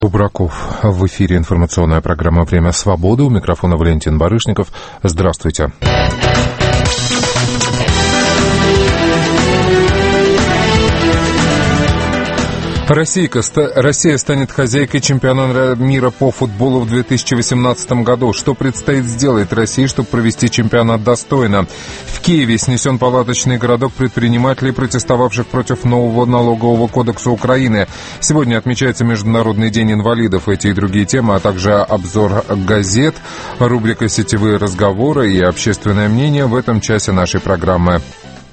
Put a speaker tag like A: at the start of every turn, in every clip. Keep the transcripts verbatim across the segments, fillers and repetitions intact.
A: Кубраков. В эфире информационная программа «Время свободы». У микрофона Валентин Барышников. Здравствуйте. Россия, Россия станет хозяйкой чемпионата мира по футболу в две тысячи восемнадцатом году. Что предстоит сделать России, чтобы провести чемпионат достойно? В Киеве снесен палаточный городок предпринимателей, протестовавших против нового налогового кодекса Украины. Сегодня отмечается Международный день инвалидов. Эти и другие темы, а также обзор газет, рубрика «Сетевые разговоры» и общественное мнение в этом часе нашей программы.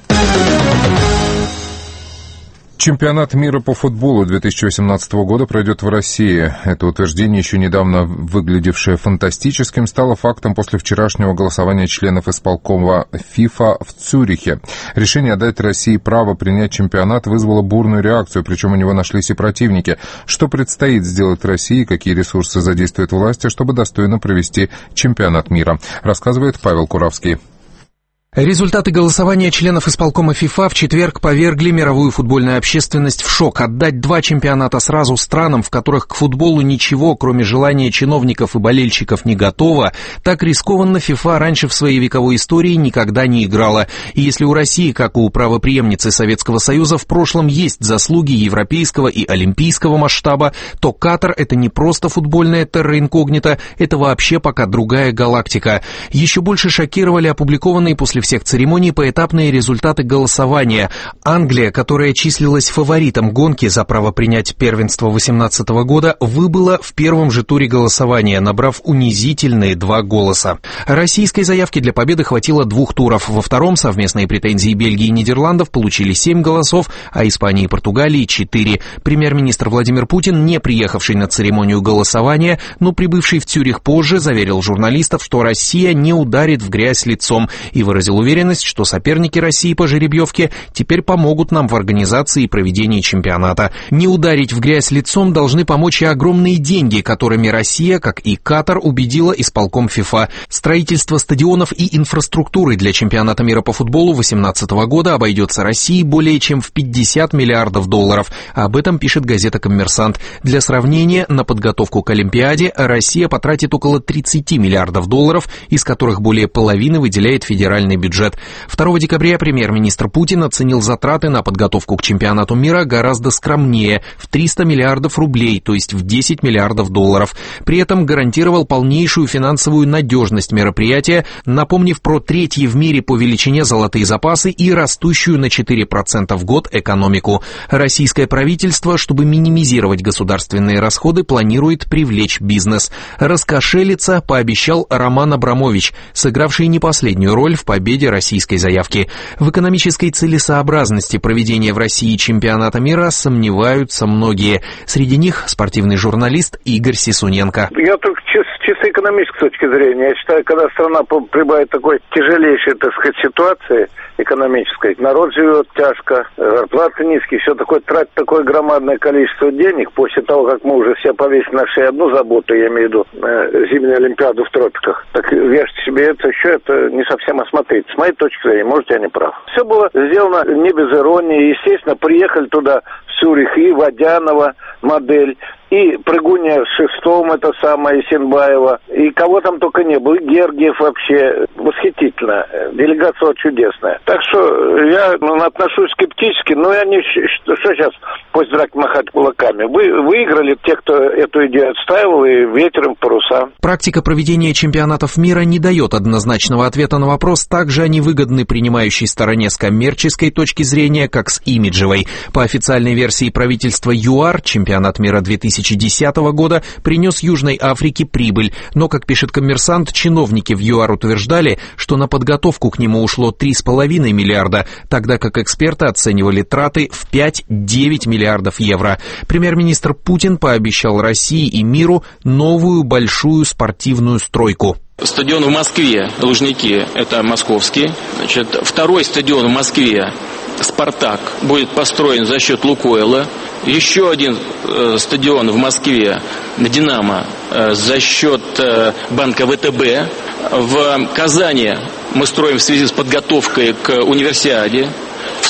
A: Чемпионат мира по футболу две тысячи восемнадцатого года пройдет в России. Это утверждение, еще недавно выглядевшее фантастическим, стало фактом после вчерашнего голосования членов исполкома ФИФА в Цюрихе. Решение отдать России право принять чемпионат вызвало бурную реакцию, причем у него нашлись и противники. Что предстоит сделать России, какие ресурсы задействуют власти, чтобы достойно провести чемпионат мира, рассказывает Павел Куравский.
B: Результаты голосования членов исполкома ФИФА в четверг повергли мировую футбольную общественность в шок. Отдать два чемпионата сразу странам, в которых к футболу ничего, кроме желания чиновников и болельщиков, не готово, так рискованно ФИФА раньше в своей вековой истории никогда не играла. И если у России, как у правопреемницы Советского Союза, в прошлом есть заслуги европейского и олимпийского масштаба, то Катар — это не просто футбольная терра инкогнита, это вообще пока другая галактика. Еще больше шокировали опубликованные после всех церемоний поэтапные результаты голосования. Англия, которая числилась фаворитом гонки за право принять первенство две тысячи восемнадцатого года, выбыла в первом же туре голосования, набрав унизительные два голоса. Российской заявки для победы хватило двух туров. Во втором совместные претензии Бельгии и Нидерландов получили семь голосов, а Испании и Португалии — четыре. Премьер-министр Владимир Путин, не приехавший на церемонию голосования, но прибывший в Цюрих позже, заверил журналистов, что Россия не ударит в грязь лицом, и выразил уверенность, что соперники России по жеребьевке теперь помогут нам в организации и проведении чемпионата. Не ударить в грязь лицом должны помочь и огромные деньги, которыми Россия, как и Катар, убедила исполком ФИФА. Строительство стадионов и инфраструктуры для чемпионата мира по футболу две тысячи восемнадцатого года обойдется России более чем в пятьдесят миллиардов долларов. Об этом пишет газета «Коммерсант». Для сравнения, на подготовку к Олимпиаде Россия потратит около тридцать миллиардов долларов, из которых более половины выделяет федеральный бюджет. второго декабря премьер-министр Путин оценил затраты на подготовку к чемпионату мира гораздо скромнее – в триста миллиардов рублей, то есть в десять миллиардов долларов. При этом гарантировал полнейшую финансовую надежность мероприятия, напомнив про третьи в мире по величине золотые запасы и растущую на четыре процента в год экономику. Российское правительство, чтобы минимизировать государственные расходы, планирует привлечь бизнес. Раскошелиться пообещал Роман Абрамович, сыгравший не последнюю роль в победе российской заявки. В экономической целесообразности проведения в России чемпионата мира сомневаются многие. Среди них спортивный журналист Игорь Сисуненко.
C: Я только чисто, чисто экономической точки зрения. Я считаю, когда страна прибывает такой тяжелейшей, так сказать, ситуации экономической, народ живет тяжко, зарплаты низкие, все такое, тратить такое громадное количество денег после того, как мы уже все повесили на шею одну заботу, я имею в виду зимнюю Олимпиаду в тропиках. Так вешайте себе это еще, это не совсем осмотреть. С моей точки зрения, может, я не прав. Все было сделано не без иронии. Естественно, приехали туда в Цюрих и Водянова модель, и Прыгуня в шестом, это самое, Исенбаева, и кого там только не было, и Гергиев вообще, восхитительно, делегация чудесная. Так что я ну, отношусь скептически, но я не, что, что сейчас после драки махать кулаками. Вы выиграли те, кто эту идею отстаивал, и ветером в паруса.
B: Практика проведения чемпионатов мира не дает однозначного ответа на вопрос, также они выгодны принимающей стороне с коммерческой точки зрения, как с имиджевой. По официальной версии правительства ЮАР, чемпионат мира две тысячи десятого года принес Южной Африке прибыль, но, как пишет «Коммерсант», чиновники в ЮАР утверждали, что на подготовку к нему ушло три с половиной миллиарда, тогда как эксперты оценивали траты в пять-девять миллиардов евро. Премьер-министр Путин пообещал России и миру новую большую спортивную стройку.
D: Стадион в Москве, Лужники, это московский. Значит, второй стадион в Москве, «Спартак», будет построен за счет «Лукойла». Еще один э, стадион в Москве, «Динамо», э, за счет э, банка ВТБ. В Казани мы строим в связи с подготовкой к универсиаде. В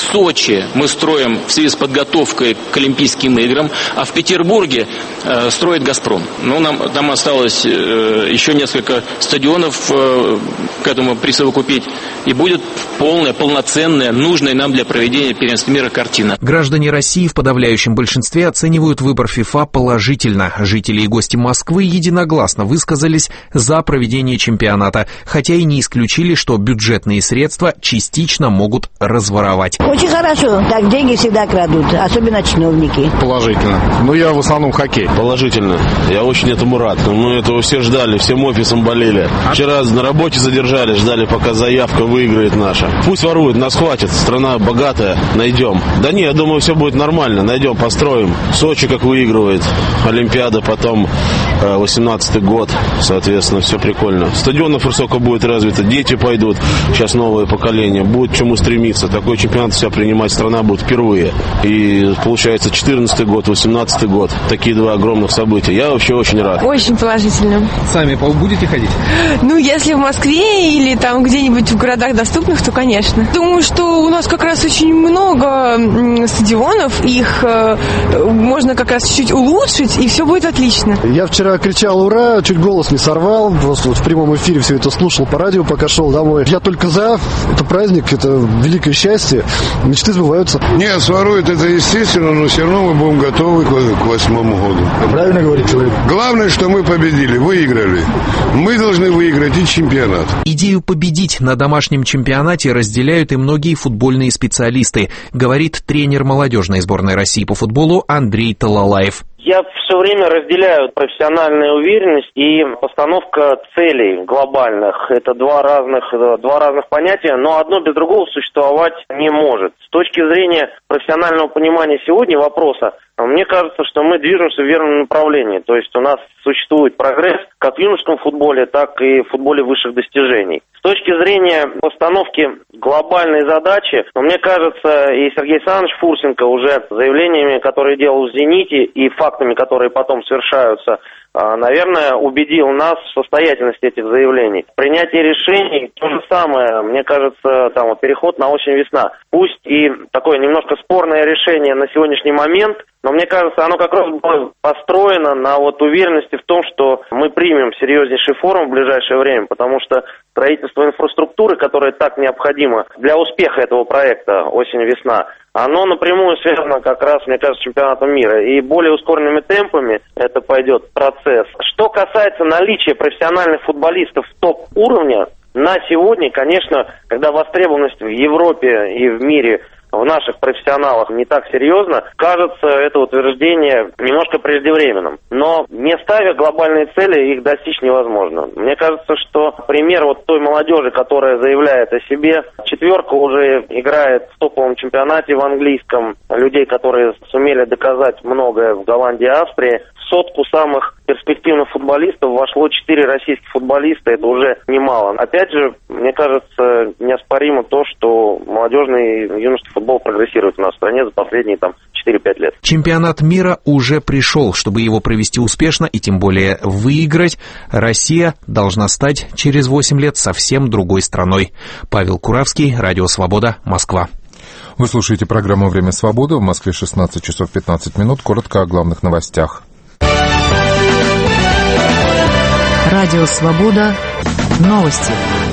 D: Сочи мы строим в связи с подготовкой к Олимпийским играм, а в Петербурге э, строит «Газпром». Ну, нам, нам осталось э, еще несколько стадионов э, к этому присовокупить, и будет полная, полноценная, нужная нам для проведения первенства мира картина.
B: Граждане России в подавляющем большинстве оценивают выбор ФИФА положительно. Жители и гости Москвы единогласно высказались за проведение чемпионата, хотя и не исключили, что бюджетные средства частично могут разворовать.
E: Очень хорошо. Так деньги всегда крадут, особенно чиновники.
F: Положительно. Ну, я в основном хоккей.
G: Положительно. Я очень этому рад. Мы этого все ждали, всем офисом болели. Вчера на работе задержали, ждали, пока заявка выиграет наша. Пусть воруют, нас хватит. Страна богатая, найдем. Да не, я думаю, все будет нормально. Найдем, построим. Сочи как выигрывает. Олимпиада, потом восемнадцатый год. Соответственно, все прикольно. Стадионов высоко будет развито, дети пойдут. Сейчас новое поколение. Будет к чему стремиться. Такой чемпионат вся принимать страна будет впервые. И получается четырнадцатый год, восемнадцатый год. Такие два огромных события. Я вообще очень рад.
H: Очень положительно.
B: Сами будете ходить?
H: Ну, если в Москве или там где-нибудь в городах доступных, то, конечно. Думаю, что у нас как раз очень много стадионов. Их э, можно как раз чуть-чуть улучшить, и все будет отлично.
I: Я вчера кричал «Ура!», чуть голос не сорвал. Просто вот в прямом эфире все это слушал по радио, пока шел домой. Я только за. Это праздник, это великое счастье. Мечты сбываются.
J: Нет, сворует это естественно, но все равно мы будем готовы к восьмому году.
I: Правильно говорит человек.
J: Главное, что мы победили, выиграли. Мы должны выиграть и чемпионат.
B: Идею победить на домашнем чемпионате разделяют и многие футбольные специалисты, говорит тренер молодежной сборной России по футболу Андрей Талалаев.
K: Я все время разделяю профессиональную уверенность и постановка целей глобальных. Это два разных, два разных понятия, но одно без другого существовать не может. С точки зрения профессионального понимания сегодня вопроса, мне кажется, что мы движемся в верном направлении. То есть у нас существует прогресс как в юношеском футболе, так и в футболе высших достижений. С точки зрения постановки глобальной задачи, мне кажется, и Сергей Александрович Фурсенко уже заявлениями, которые делал в «Зените», и фактами, которые потом совершаются, наверное, убедил нас в состоятельности этих заявлений. Принятие решений то же самое. Мне кажется, там вот переход на осень-весна. Пусть и такое немножко спорное решение на сегодняшний момент, но мне кажется, оно как раз было построено на вот уверенности в том, что мы примем серьезнейший форум в ближайшее время, потому что строительство инфраструктуры, которое так необходимо для успеха этого проекта осень-весна, оно напрямую связано как раз, мне кажется, с чемпионатом мира. И более ускоренными темпами это пойдет процесс. Что касается наличия профессиональных футболистов топ-уровня, на сегодня, конечно, когда востребованность в Европе и в мире в наших профессионалах не так серьезно, кажется это утверждение немножко преждевременным. Но не ставя глобальные цели, их достичь невозможно. Мне кажется, что пример вот той молодежи, которая заявляет о себе, четверка уже играет в топовом чемпионате в английском, людей, которые сумели доказать многое в Голландии и Австрии. В сотку самых перспективных футболистов вошло четыре российских футболиста, это уже немало. Опять же, мне кажется, неоспоримо то, что молодежный и юношеский футбол прогрессирует у нас в стране за последние там четыре-пять лет.
B: Чемпионат мира уже пришел. Чтобы его провести успешно и тем более выиграть, Россия должна стать через восемь лет совсем другой страной. Павел Куравский, Радио Свобода, Москва.
A: Вы слушаете программу «Время свободы». В Москве шестнадцать часов пятнадцать минут. Коротко о главных новостях.
L: Радио «Свобода». Новости.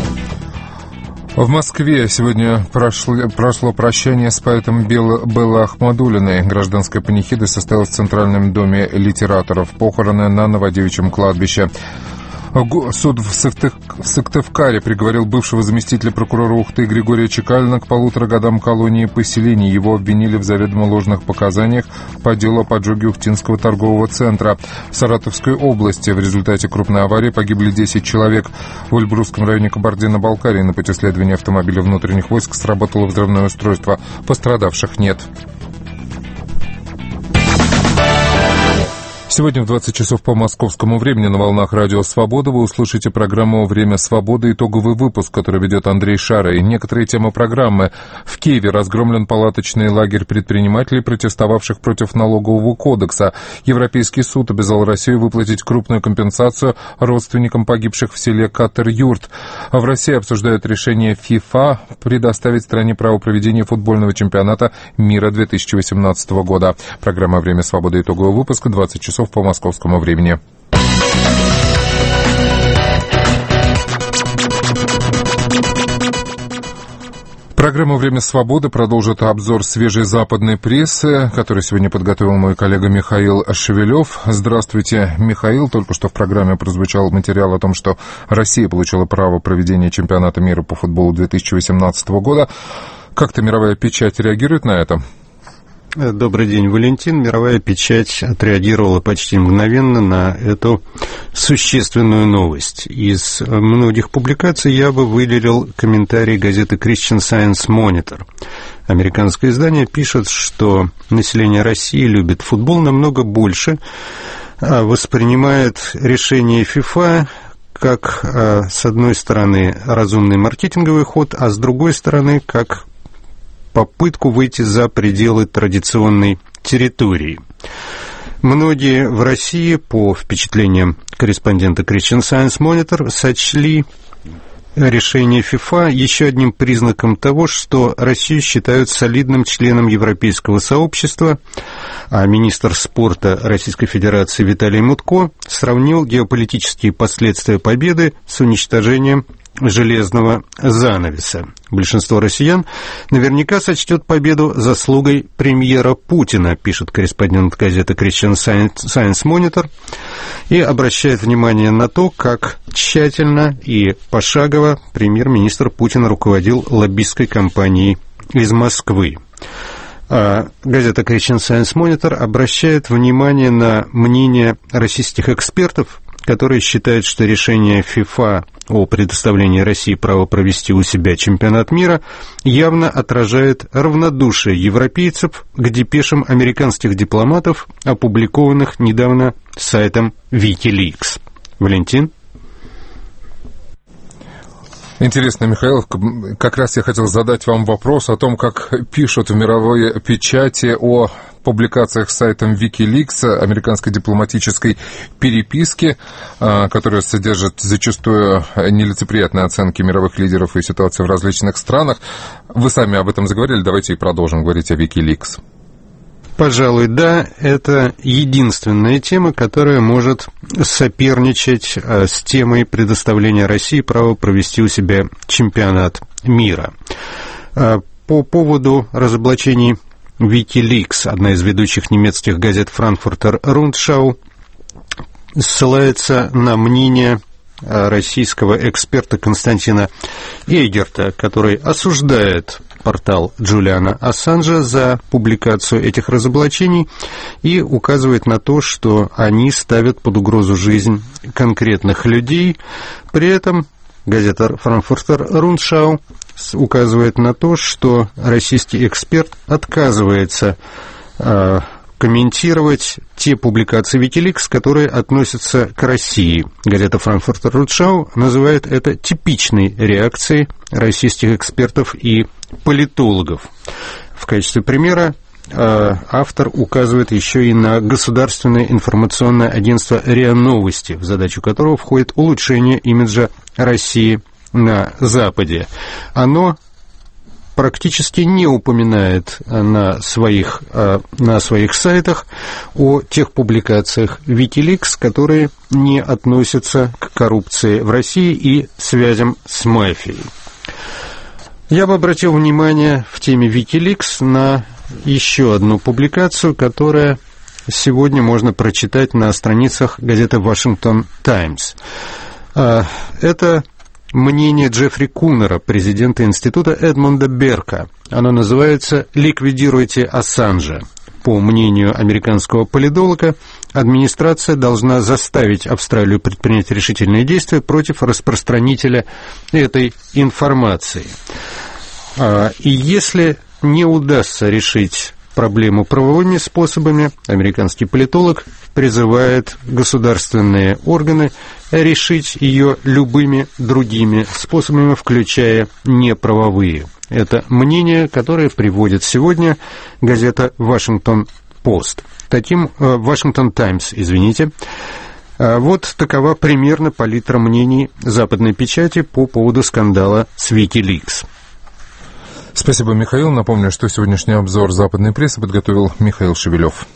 A: В Москве сегодня прошло, прошло прощание с поэтом Беллой Ахмадуллиной. Гражданская панихида состоялась в Центральном доме литераторов. Похороны на Новодевичьем кладбище. Суд в Сыктывкаре приговорил бывшего заместителя прокурора Ухты Григория Чекалина к полутора годам колонии поселений. Его обвинили в заведомо ложных показаниях по делу о поджоге Ухтинского торгового центра в Саратовской области. В результате крупной аварии погибли десять человек. В Эльбрусском районе Кабардино-Балкарии на пути следования автомобиля внутренних войск сработало взрывное устройство. Пострадавших нет. Сегодня в двадцать часов по московскому времени на волнах Радио Свобода вы услышите программу «Время свободы», итоговый выпуск, который ведет Андрей Шара. И некоторые темы программы. В Киеве разгромлен палаточный лагерь предпринимателей, протестовавших против налогового кодекса. Европейский суд обязал Россию выплатить крупную компенсацию родственникам погибших в селе Катер-Юрт. А в России обсуждают решение ФИФА предоставить стране право проведения футбольного чемпионата мира две тысячи восемнадцатого года. Программа «Время свободы», итоговый выпуск, двадцать часов по московскому времени. Программу «Время свободы» продолжит обзор свежей западной прессы, который сегодня подготовил мой коллега Михаил Шевелев. Здравствуйте, Михаил. Только что в программе прозвучал материал о том, что Россия получила право проведения чемпионата мира по футболу две тысячи восемнадцатого года. Как-то мировая печать реагирует на это?
M: Добрый день, Валентин. Мировая печать отреагировала почти мгновенно на эту существенную новость. Из многих публикаций я бы выделил комментарий газеты Christian Science Monitor. Американское издание пишет, что население России любит футбол намного больше, воспринимает решение ФИФА как, с одной стороны, разумный маркетинговый ход, а с другой стороны, как попытку выйти за пределы традиционной территории. Многие в России, по впечатлениям корреспондента Christian Science Monitor, сочли решение ФИФА еще одним признаком того, что Россию считают солидным членом европейского сообщества, а министр спорта Российской Федерации Виталий Мутко сравнил геополитические последствия победы с уничтожением железного занавеса. Большинство россиян наверняка сочтет победу заслугой премьера Путина, пишет корреспондент газеты Christian Science Monitor, и обращает внимание на то, как тщательно и пошагово премьер-министр Путин руководил лоббистской кампанией из Москвы. А газета Christian Science Monitor обращает внимание на мнение российских экспертов, которые считают, что решение ФИФА о предоставлении России права провести у себя чемпионат мира явно отражает равнодушие европейцев к депешам американских дипломатов, опубликованных недавно сайтом Wikileaks. Валентин?
A: Интересно, Михаил, как раз я хотел задать вам вопрос о том, как пишут в мировой печати о публикациях с сайтом Wikileaks, американской дипломатической переписки, которая содержит зачастую нелицеприятные оценки мировых лидеров и ситуации в различных странах. Вы сами об этом заговорили, давайте и продолжим говорить о Wikileaks.
M: Пожалуй, да, это единственная тема, которая может соперничать с темой предоставления России права провести у себя чемпионат мира. По поводу разоблачений Wikileaks, одна из ведущих немецких газет Frankfurter Rundschau ссылается на мнение российского эксперта Константина Эйгерта, который осуждает портал Джулиана Ассанжа за публикацию этих разоблачений и указывает на то, что они ставят под угрозу жизнь конкретных людей. При этом газета Frankfurter Rundschau указывает на то, что российский эксперт отказывается э, комментировать те публикации Wikileaks, которые относятся к России. Газета Frankfurter Rundschau называет это типичной реакцией российских экспертов и политологов. В качестве примера э, автор указывает еще и на государственное информационное агентство РИА Новости, в задачу которого входит улучшение имиджа России на Западе. Оно практически не упоминает на своих, на своих сайтах о тех публикациях Wikileaks, которые не относятся к коррупции в России и связям с мафией. Я бы обратил внимание в теме Wikileaks на еще одну публикацию, которая сегодня можно прочитать на страницах газеты Washington Times. Это мнение Джеффри Кунера, президента института Эдмунда Берка. Оно называется «Ликвидируйте Ассанжа». По мнению американского политолога, администрация должна заставить Австралию предпринять решительные действия против распространителя этой информации. И если не удастся решить проблему правовыми способами, американский политолог призывает государственные органы решить ее любыми другими способами, включая неправовые. Это мнение, которое приводит сегодня газета «Вашингтон-Пост». Таким, «Вашингтон Таймс», извините. Вот такова примерно палитра мнений западной печати по поводу скандала с Wikileaks.
A: Спасибо, Михаил. Напомню, что сегодняшний обзор западной прессы подготовил Михаил Шевелев.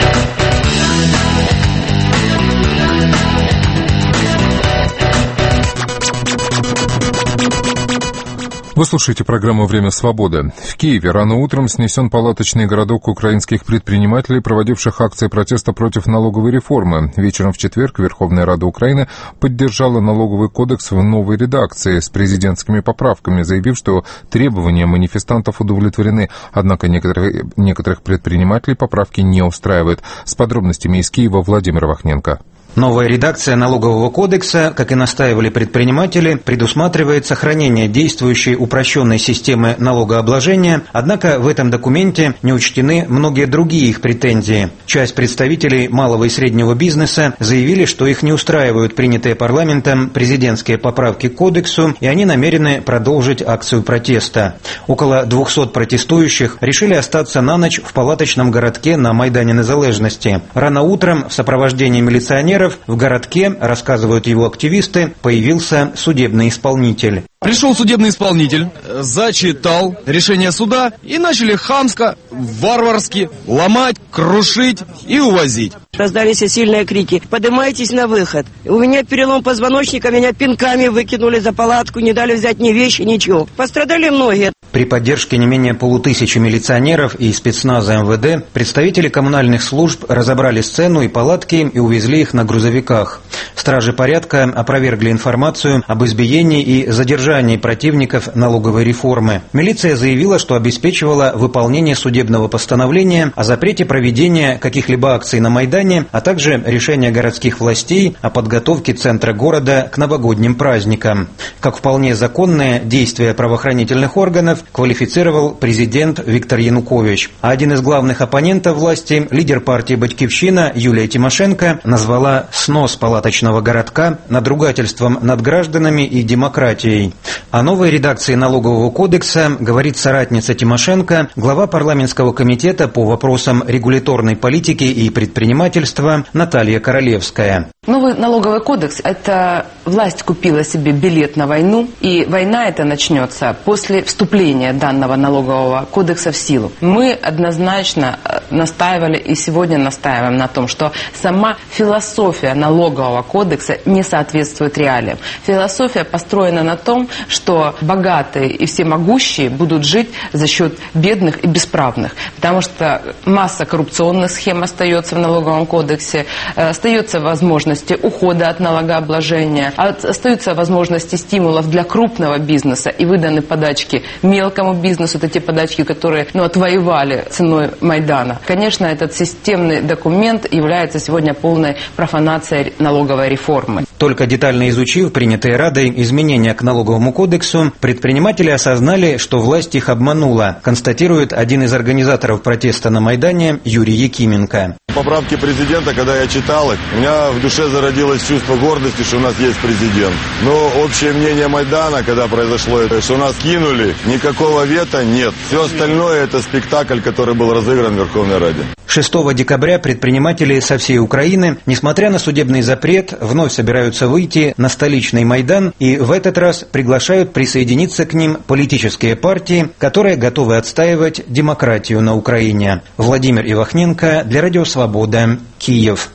A: Вы слушаете программу «Время свободы». В Киеве рано утром снесен палаточный городок украинских предпринимателей, проводивших акции протеста против налоговой реформы. Вечером в четверг Верховная Рада Украины поддержала налоговый кодекс в новой редакции с президентскими поправками, заявив, что требования манифестантов удовлетворены. Однако некоторых, некоторых предпринимателей поправки не устраивают. С подробностями из Киева Владимир Вахненко.
B: Новая редакция налогового кодекса, как и настаивали предприниматели, предусматривает сохранение действующей упрощенной системы налогообложения, однако в этом документе не учтены многие другие их претензии. Часть представителей малого и среднего бизнеса заявили, что их не устраивают принятые парламентом президентские поправки к кодексу, и они намерены продолжить акцию протеста. Около двухсот протестующих решили остаться на ночь в палаточном городке на Майдане Незалежности. Рано утром в сопровождении милиционеров в городке, рассказывают его активисты, появился судебный исполнитель.
N: Пришел судебный исполнитель, зачитал решение суда и начали хамско, варварски ломать, крушить и увозить.
O: Раздались сильные крики: «Поднимайтесь на выход!» У меня перелом позвоночника, меня пинками выкинули за палатку, не дали взять ни вещи, ничего. Пострадали многие.
B: При поддержке не менее полутысячи милиционеров и спецназа эм вэ дэ представители коммунальных служб разобрали сцену и палатки и увезли их на грузовиках. Стражи порядка опровергли информацию об избиении и задержании противников налоговой реформы. Милиция заявила, что обеспечивала выполнение судебного постановления о запрете проведения каких-либо акций на Майдане, а также решения городских властей о подготовке центра города к новогодним праздникам. Как вполне законные действия правоохранительных органов квалифицировал президент Виктор Янукович. А один из главных оппонентов власти, лидер партии «Батькивщина» Юлия Тимошенко, назвала снос палаточного городка надругательством над гражданами и демократией. О новой редакции налогового кодекса говорит соратница Тимошенко, глава парламентского комитета по вопросам регуляторной политики и предпринимательства Наталья Королевская.
P: Новый налоговый кодекс – это власть купила себе билет на войну, и война эта начнется после вступления данного налогового кодекса в силу. Мы однозначно настаивали и сегодня настаиваем на том, что сама философия налогового кодекса не соответствует реалиям. Философия построена на том, что богатые и всемогущие будут жить за счет бедных и бесправных, потому что масса коррупционных схем остается в налоговом кодексе, остается возможность ухода от налогообложения, остаются возможности стимулов для крупного бизнеса и выданы подачки мелкому бизнесу, это те подачки, которые ну, отвоевали ценой Майдана. Конечно, этот системный документ является сегодня полной профанацией налоговой реформы.
B: Только детально изучив принятые Радой изменения к налоговому кодексу, предприниматели осознали, что власть их обманула, констатирует один из организаторов протеста на Майдане Юрий Якименко.
Q: Поправки президента, когда я читал их, у меня в душе зародилось чувство гордости, что у нас есть президент. Но общее мнение Майдана, когда произошло это, что нас кинули, никакого вето нет. Все остальное это спектакль, который был разыгран в Верховной Раде.
B: шестого декабря предприниматели со всей Украины, несмотря на судебный запрет, вновь собираются выйти на столичный Майдан и в этот раз приглашают присоединиться к ним политические партии, которые готовы отстаивать демократию на Украине. Владимир Ивахненко для Радио Свобода, Киев.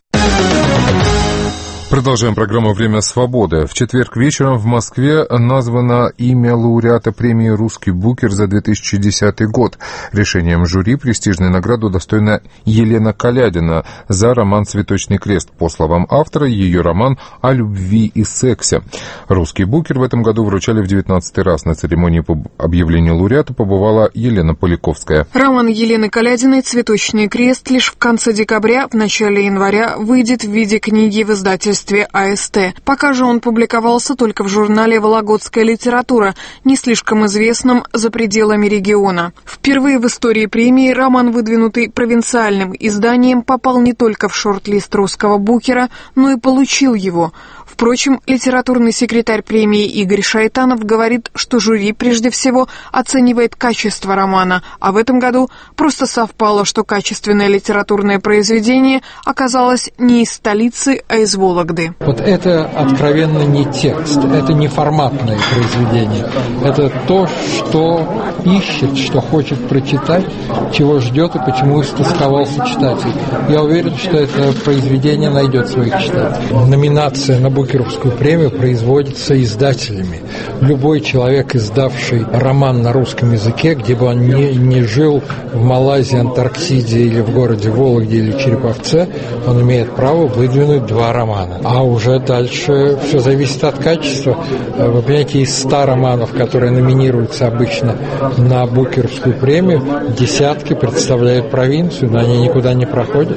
A: Продолжаем программу «Время свободы». В четверг вечером в Москве названо имя лауреата премии «Русский букер» за две тысячи десятый год. Решением жюри престижной награды удостоена Елена Колядина за роман «Цветочный крест». По словам автора, ее роман о любви и сексе. «Русский букер» в этом году вручали в девятнадцатый раз. На церемонии по объявлению лауреата побывала Елена Поляковская.
R: Роман Елены Колядиной «Цветочный крест» лишь в конце декабря, в начале января выйдет в виде книги в издательстве издательстве А Эс Тэ. Пока же он публиковался только в журнале «Вологодская литература», не слишком известном за пределами региона. Впервые в истории премии роман, выдвинутый провинциальным изданием, попал не только в шорт-лист русского букера, но и получил его. Впрочем, литературный секретарь премии Игорь Шайтанов говорит, что жюри прежде всего оценивает качество романа, а в этом году просто совпало, что качественное литературное произведение оказалось не из столицы, а из Вологды.
S: Вот это откровенно не текст, это не форматное произведение, это то, что ищет, что хочет прочитать, чего ждет и почему истосковался читатель. Я уверен, что это произведение найдет своих читателей. Номинация на Букеровскую премию производится издателями. Любой человек, издавший роман на русском языке, где бы он ни, ни жил в Малайзии, Антарктиде или в городе Вологде или Череповце, он имеет право выдвинуть два романа. А уже дальше все зависит от качества. Вы понимаете, из ста романов, которые номинируются обычно на Букеровскую премию, десятки представляют провинцию, но они никуда не проходят.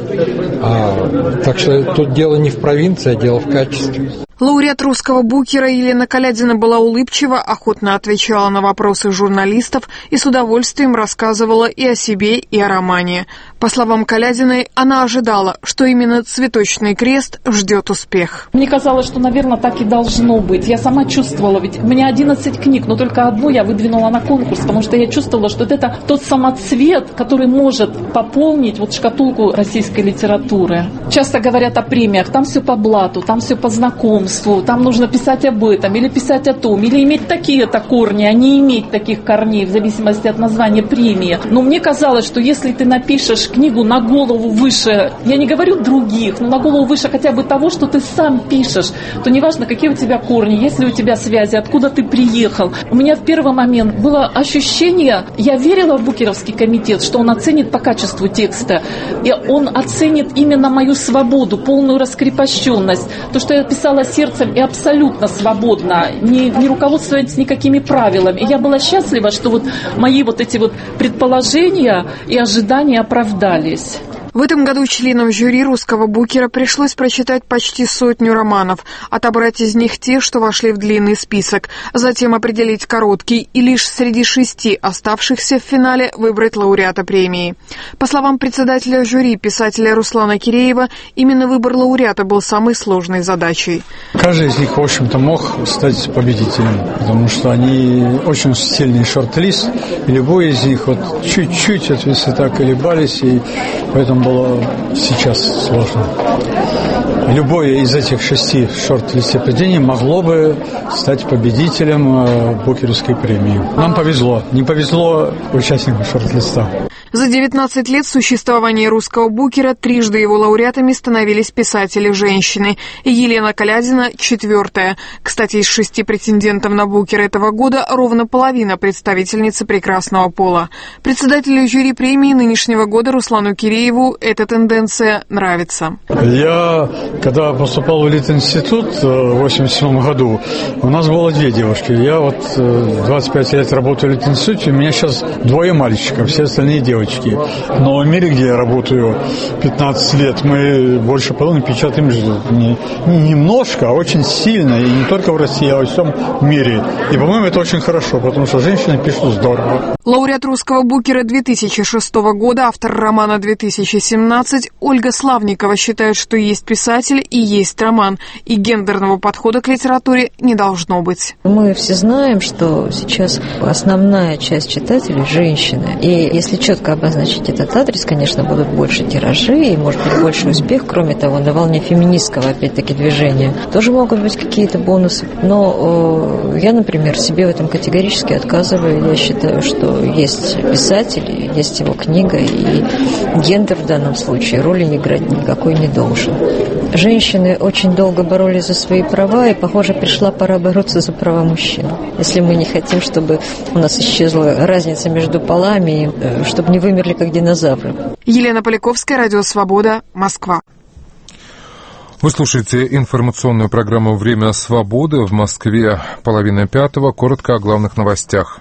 S: А, так что тут дело не в провинции, а дело в качестве.
R: Лауреат русского букера Елена Колядина была улыбчива, охотно отвечала на вопросы журналистов и с удовольствием рассказывала и о себе, и о романе. По словам Колядиной, она ожидала, что именно «Цветочный крест» ждет успех.
T: Мне казалось, что, наверное, так и должно быть. Я сама чувствовала, ведь у меня одиннадцать книг, но только одну я выдвинула на конкурс, потому что я чувствовала, что это тот самоцвет, который может пополнить вот шкатулку российской литературы. Часто говорят о премиях, там все по блату, там все по знакомству. Там нужно писать об этом, или писать о том, или иметь такие-то корни, а не иметь таких корней, в зависимости от названия премии. Но мне казалось, что если ты напишешь книгу на голову выше, я не говорю других, но на голову выше хотя бы того, что ты сам пишешь, то неважно, какие у тебя корни, есть ли у тебя связи, откуда ты приехал. У меня в первый момент было ощущение, я верила в Букеровский комитет, что он оценит по качеству текста, и он оценит именно мою свободу, полную раскрепощенность, то, что я писала сердцем и абсолютно свободно, не, не руководствуясь никакими правилами. И я была счастлива, что вот мои вот эти вот предположения и ожидания оправдались.
R: В этом году членам жюри русского букера пришлось прочитать почти сотню романов, отобрать из них те, что вошли в длинный список, затем определить короткий и лишь среди шести оставшихся в финале выбрать лауреата премии. По словам председателя жюри, писателя Руслана Киреева, именно выбор лауреата был самой сложной задачей.
U: Каждый из них, в общем-то, мог стать победителем, потому что они очень сильный шорт-лист, и любой из них вот чуть-чуть от высота колебались, и поэтому было сейчас сложно. Любое из этих шести шорт-листов произведений могло бы стать победителем Букеровской премии. Нам повезло. Не повезло участникам шорт-листа.
R: За девятнадцать лет существования русского букера трижды его лауреатами становились писатели-женщины. И Елена Колядина – четвертая. Кстати, из шести претендентов на букер этого года ровно половина представительницы прекрасного пола. Председателю жюри премии нынешнего года Руслану Кирееву эта тенденция нравится.
U: Я, когда поступал в Литинститут в восемьдесят седьмом году, у нас было две девушки. Я вот двадцать пять лет работаю в Литинституте, у меня сейчас двое мальчиков, все остальные девочки. Но в мире, где я работаю пятнадцать лет, мы больше половины печатаем не, не немножко, а очень сильно. И не только в России, а во всем мире. И, по-моему, это очень хорошо, потому что женщины пишут здорово.
R: Лауреат русского букера две тысячи шестого года, автор романа две тысячи семнадцать, Ольга Славникова считает, что есть писатель и есть роман. И гендерного подхода к литературе не должно быть.
V: Мы все знаем, что сейчас основная часть читателей – женщины. И если четко обозначить этот адрес, конечно, будут больше тиражи и, может быть, больше успех. Кроме того, на волне феминистского, опять-таки, движения тоже могут быть какие-то бонусы. Но э, я, например, себе в этом категорически отказываю. Я считаю, что есть писатель, есть его книга, и гендер в данном случае роли играть никакой не должен. Женщины очень долго боролись за свои права, и, похоже, пришла пора бороться за права мужчин. Если мы не хотим, чтобы у нас исчезла разница между полами, чтобы не вымерли как динозавры.
R: Елена Поляковская, Радио Свобода, Москва.
A: Вы слушаете информационную программу «Время свободы». В Москве половина пятого. Коротко о главных новостях.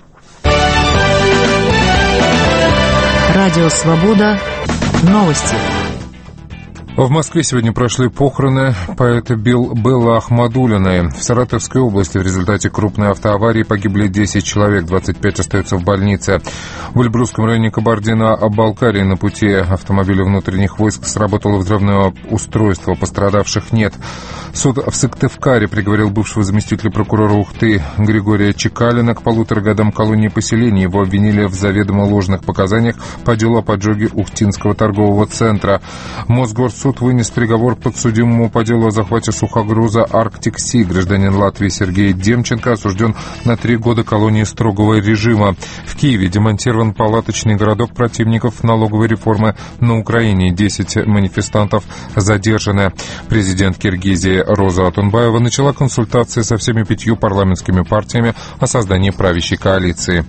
L: Радио Свобода. Новости.
A: В Москве сегодня прошли похороны поэта Беллы Ахмадуллиной. В Саратовской области в результате крупной автоаварии погибли десять человек, двадцать пять остаются в больнице. В Эльбрусском районе Кабардино-Балкарии на пути автомобиля внутренних войск сработало взрывное устройство, пострадавших нет. Суд в Сыктывкаре приговорил бывшего заместителя прокурора Ухты Григория Чекалина к полутора годам колонии поселения. Его обвинили в заведомо ложных показаниях по делу о поджоге Ухтинского торгового центра. Мосгорсуд вынес приговор подсудимому по делу о захвате сухогруза «Арктик Си». Гражданин Латвии Сергей Демченко осужден на три года колонии строгого режима. В Киеве демонтирован палаточный городок противников налоговой реформы на Украине. Десять манифестантов задержаны. Президент Киргизии Роза Атунбаева начала консультации со всеми пятью парламентскими партиями о создании правящей коалиции.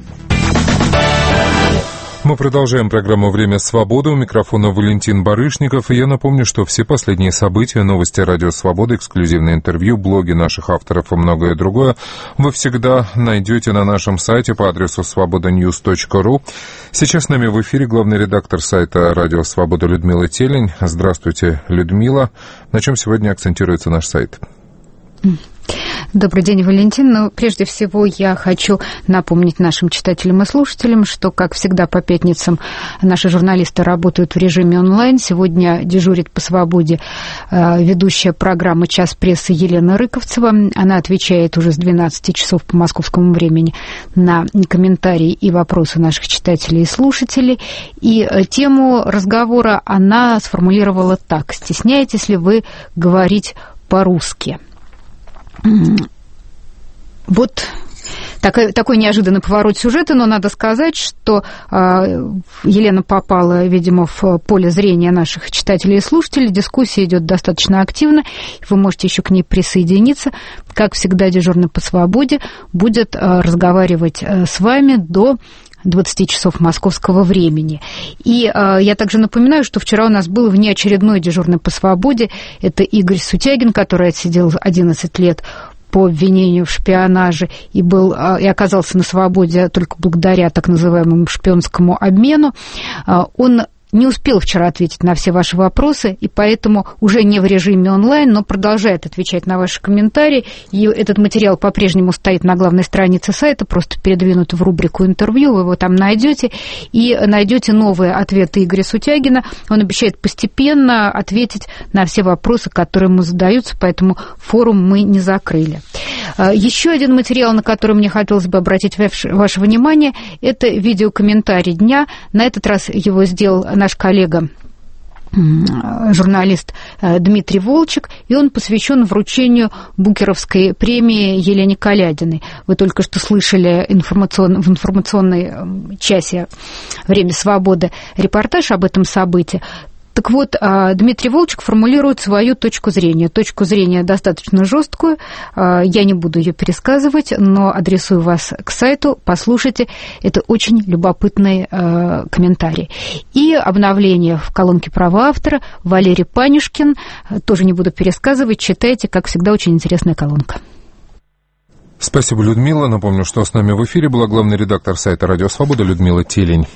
A: Мы продолжаем программу «Время свободы». У микрофона Валентин Барышников. И я напомню, что все последние события, новости Радио Свобода, эксклюзивные интервью, блоги наших авторов и многое другое вы всегда найдете на нашем сайте по адресу свобода ньюс точка ру. Сейчас с нами в эфире главный редактор сайта Радио Свобода Людмила Телень. Здравствуйте, Людмила. На чем сегодня акцентируется наш сайт?
C: Добрый день, Валентин. Ну, прежде всего, я хочу напомнить нашим читателям и слушателям, что, как всегда, по пятницам наши журналисты работают в режиме онлайн. Сегодня дежурит по свободе э, ведущая программы «Час прессы» Елена Рыковцева. Она отвечает уже с двенадцати часов по московскому времени на комментарии и вопросы наших читателей и слушателей. И э, тему разговора она сформулировала так: «Стесняетесь ли вы говорить по-русски?» Вот такой, такой неожиданный поворот сюжета, но надо сказать, что э, Елена попала, видимо, в поле зрения наших читателей и слушателей. Дискуссия идет достаточно активно, вы можете еще к ней присоединиться. Как всегда, дежурный по свободе будет э, разговаривать э, с вами до двадцати часов московского времени. И э, я также напоминаю, что вчера у нас был внеочередной дежурный по свободе. Это Игорь Сутягин, который отсидел одиннадцать лет по обвинению в шпионаже и, был, э, и оказался на свободе только благодаря так называемому шпионскому обмену. Э, он не успел вчера ответить на все ваши вопросы, и поэтому уже не в режиме онлайн, но продолжает отвечать на ваши комментарии. И этот материал по-прежнему стоит на главной странице сайта, просто передвинут в рубрику «Интервью», вы его там найдете, и найдете новые ответы Игоря Сутягина. Он обещает постепенно ответить на все вопросы, которые ему задаются, поэтому форум мы не закрыли. Еще один материал, на который мне хотелось бы обратить ваше внимание, это видеокомментарий дня. На этот раз его сделал наш коллега, журналист Дмитрий Волчек, и он посвящен вручению Букеровской премии Елене Калядиной. Вы только что слышали информацион... в информационной часе «Время свободы» репортаж об этом событии. Так вот, Дмитрий Волчек формулирует свою точку зрения. Точку зрения достаточно жесткую, я не буду ее пересказывать, но адресую вас к сайту, послушайте, это очень любопытный комментарий. И обновление в колонке права автора Валерий Панюшкин, тоже не буду пересказывать, читайте, как всегда, очень интересная колонка.
A: Спасибо, Людмила. Напомню, что с нами в эфире была главный редактор сайта «Радио Свобода» Людмила Телень.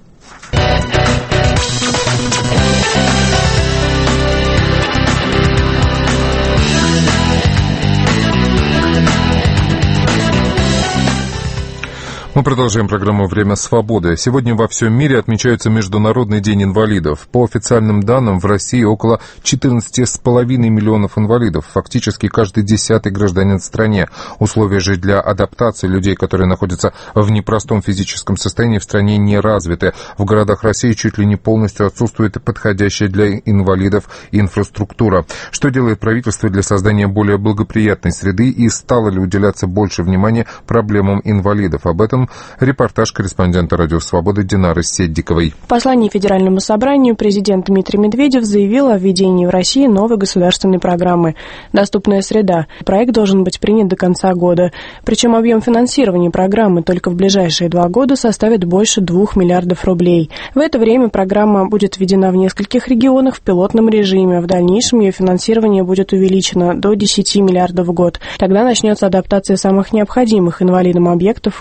A: Мы продолжаем программу «Время свободы». Сегодня во всем мире отмечается Международный день инвалидов. По официальным данным, в России около четырнадцати с половиной миллионов инвалидов. Фактически каждый десятый гражданин в стране. Условия же для адаптации людей, которые находятся в непростом физическом состоянии, в стране не развиты. В городах России чуть ли не полностью отсутствует подходящая для инвалидов инфраструктура. Что делает правительство для создания более благоприятной среды и стало ли уделяться больше внимания проблемам инвалидов? Об этом репортаж корреспондента «Радио Свобода» Динары Седдиковой.
D: В послании Федеральному собранию президент Дмитрий Медведев заявил о введении в России новой государственной программы «Доступная среда». Проект должен быть принят до конца года. Причем объем финансирования программы только в ближайшие два года составит больше двух миллиардов рублей. В это время программа будет введена в нескольких регионах в пилотном режиме. В дальнейшем ее финансирование будет увеличено до десяти миллиардов в год. Тогда начнется адаптация самых необходимых инвалидам объектов и услуг.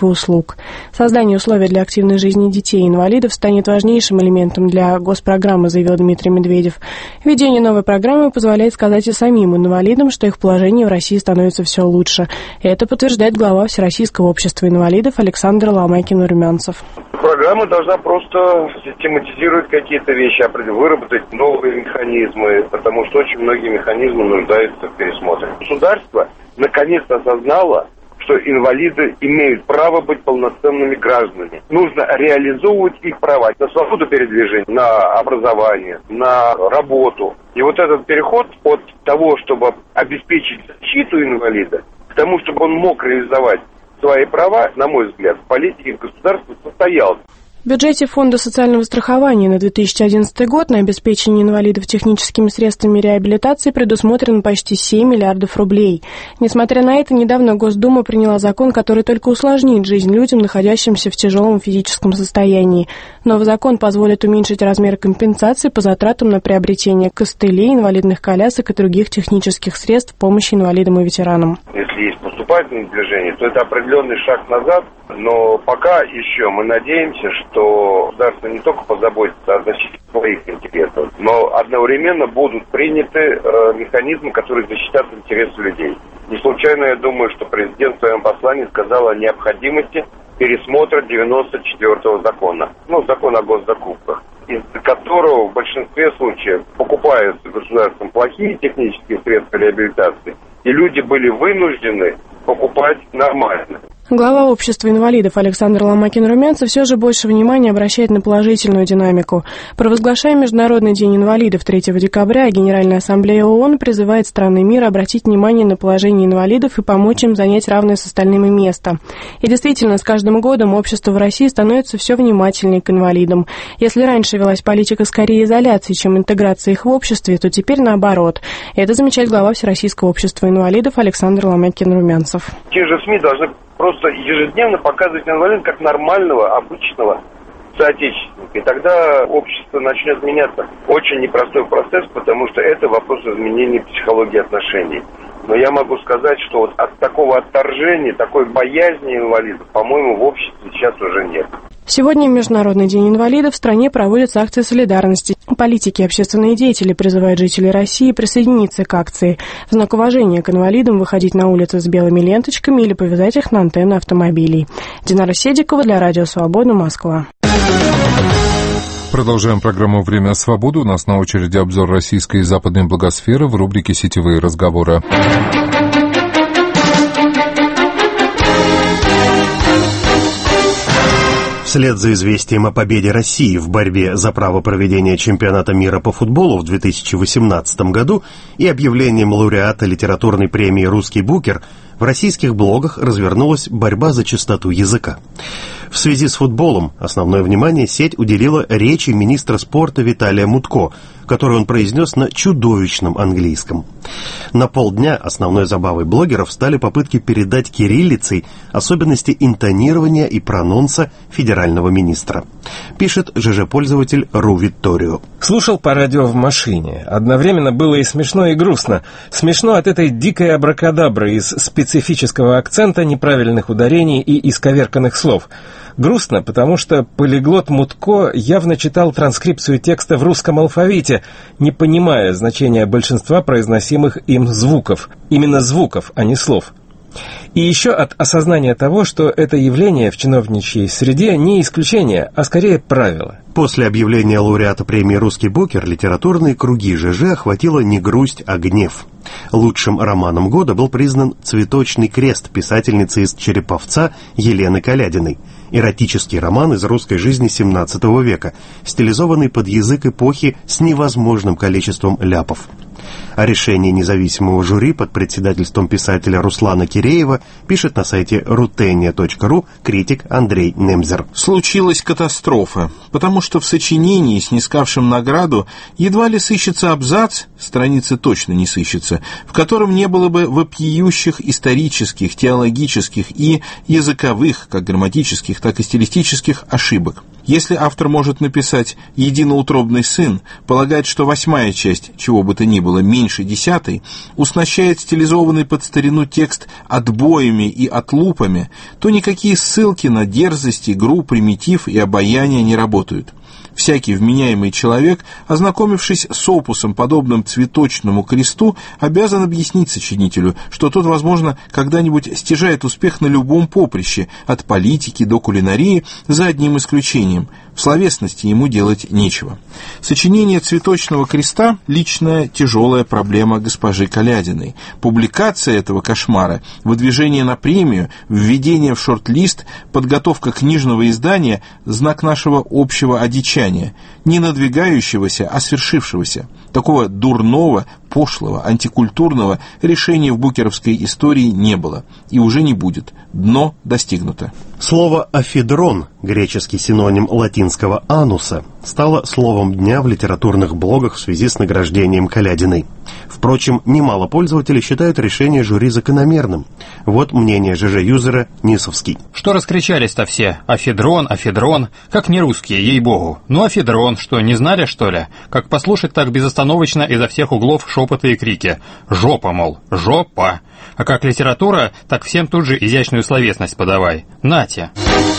D: ШОК. Создание условий для активной жизни детей-инвалидов станет важнейшим элементом для госпрограммы, заявил Дмитрий Медведев. Введение новой программы позволяет сказать и самим инвалидам, что их положение в России становится все лучше. И это подтверждает глава Всероссийского общества инвалидов Александр Ломакин-Румянцев.
E: Программа должна просто систематизировать какие-то вещи, выработать новые механизмы, потому что очень многие механизмы нуждаются в пересмотре. Государство наконец-то осознало, что инвалиды имеют право быть полноценными гражданами. Нужно реализовывать их права на свободу передвижения, на образование, на работу. И вот этот переход от того, чтобы обеспечить защиту инвалида, к тому, чтобы он мог реализовать свои права, на мой взгляд, в политике государства состоялся.
D: В бюджете Фонда социального страхования на две тысячи одиннадцатый год на обеспечение инвалидов техническими средствами реабилитации предусмотрено почти семь миллиардов рублей. Несмотря на это, недавно Госдума приняла закон, который только усложнит жизнь людям, находящимся в тяжелом физическом состоянии. Новый закон позволит уменьшить размер компенсации по затратам на приобретение костылей, инвалидных колясок и других технических средств помощи инвалидам и ветеранам.
E: Если есть поступательное движение, то это определенный шаг назад, но пока еще мы надеемся, что государство не только позаботится о защите своих интересов, но одновременно будут приняты э, механизмы, которые защитят интересы людей. Не случайно я думаю, что президент в своем послании сказал о необходимости пересмотра девяносто четвёртого закона, ну, закон о госзакупках, из которого в большинстве случаев покупаются государством плохие технические средства реабилитации, и люди были вынуждены покупать нормально.
D: Глава общества инвалидов Александр Ломакин-Румянцев все же больше внимания обращает на положительную динамику. Провозглашая Международный день инвалидов третьего декабря, Генеральная ассамблея ООН призывает страны мира обратить внимание на положение инвалидов и помочь им занять равное с остальными место. И действительно, с каждым годом общество в России становится все внимательнее к инвалидам. Если раньше велась политика скорее изоляции, чем интеграции их в обществе, то теперь наоборот. И это замечает глава Всероссийского общества инвалидов Александр Ломакин-Румянцев.
E: Те же СМИ должны просто ежедневно показывать инвалида как нормального, обычного соотечественника. И тогда общество начнет меняться. Очень непростой процесс, потому что это вопрос изменения психологии отношений. Но я могу сказать, что вот от такого отторжения, такой боязни инвалидов, по-моему, в обществе сейчас уже нет.
D: Сегодня Международный день инвалидов в стране проводятся акции солидарности. Политики и общественные деятели призывают жителей России присоединиться к акции. В знак уважения к инвалидам выходить на улицы с белыми ленточками или повязать их на антенны автомобилей. Динара Седикова для Радио Свобода, Москва.
A: Продолжаем программу «Время свободы». У нас на очереди обзор российской и западной благосферы в рубрике «Сетевые разговоры».
F: Вслед за известием о победе России в борьбе за право проведения чемпионата мира по футболу в две тысячи восемнадцатом году и объявлением лауреата литературной премии «Русский букер» в российских блогах развернулась борьба за чистоту языка. В связи с футболом основное внимание сеть уделила речи министра спорта Виталия Мутко, которую он произнес на чудовищном английском. На полдня основной забавой блогеров стали попытки передать кириллицей особенности интонирования и прононса федерального министра. Пишет ЖЖ-пользователь Ру Витторио.
W: Слушал по радио в машине. Одновременно было и смешно, и грустно. Смешно от этой дикой абракадабры из специфического акцента, неправильных ударений и исковерканных слов. Грустно, потому что полиглот Мутко явно читал транскрипцию текста в русском алфавите, не понимая значения большинства произносимых им звуков. Именно звуков, а не слов. И еще от осознания того, что это явление в чиновничьей среде не исключение, а скорее правило.
F: После объявления лауреата премии «Русский букер» литературные круги ЖЖ охватила не грусть, а гнев. Лучшим романом года был признан «Цветочный крест» писательницы из Череповца Елены Калядиной. Эротический роман из русской жизни семнадцатого века, стилизованный под язык эпохи с невозможным количеством ляпов. О решении независимого жюри под председательством писателя Руслана Киреева пишет на сайте рутения точка ру критик Андрей Немзер.
X: Случилась катастрофа, потому что в сочинении, снискавшем награду, едва ли сыщется абзац, страницы точно не сыщется, в котором не было бы вопиющих исторических, теологических и языковых, как грамматических, так и стилистических ошибок. Если автор может написать «единоутробный сын», полагает, что восьмая часть, чего бы то ни было, меньше десятой, уснащает стилизованный под старину текст отбоями и отлупами, то никакие ссылки на дерзость, игру, примитив и обаяние не работают. Всякий вменяемый человек, ознакомившись с опусом, подобным цветочному кресту, обязан объяснить сочинителю, что тот, возможно, когда-нибудь стяжает успех на любом поприще, от политики до кулинарии, за одним исключением. В словесности ему делать нечего. Сочинение «Цветочного креста» – личная тяжелая проблема госпожи Колядиной. Публикация этого кошмара, выдвижение на премию, введение в шорт-лист, подготовка книжного издания – знак нашего общего одичания, не надвигающегося, а свершившегося. Такого дурного, пошлого, антикультурного решения в букеровской истории не было и уже не будет. Дно достигнуто.
F: Слово «афедрон», греческий синоним латинского «ануса», стало словом дня в литературных блогах в связи с награждением Колядиной. Впрочем, немало пользователей считают решение жюри закономерным. Вот мнение ЖЖ-юзера Нисовский.
G: Что раскричались-то все? Афедрон, афедрон. Как не русские, ей-богу. Ну, афедрон, что, не знали, что ли? Как послушать так безостановочно изо всех углов шепоты и крики. Жопа, мол, жопа. А как литература, так всем тут же изящную словесность подавай. Нате.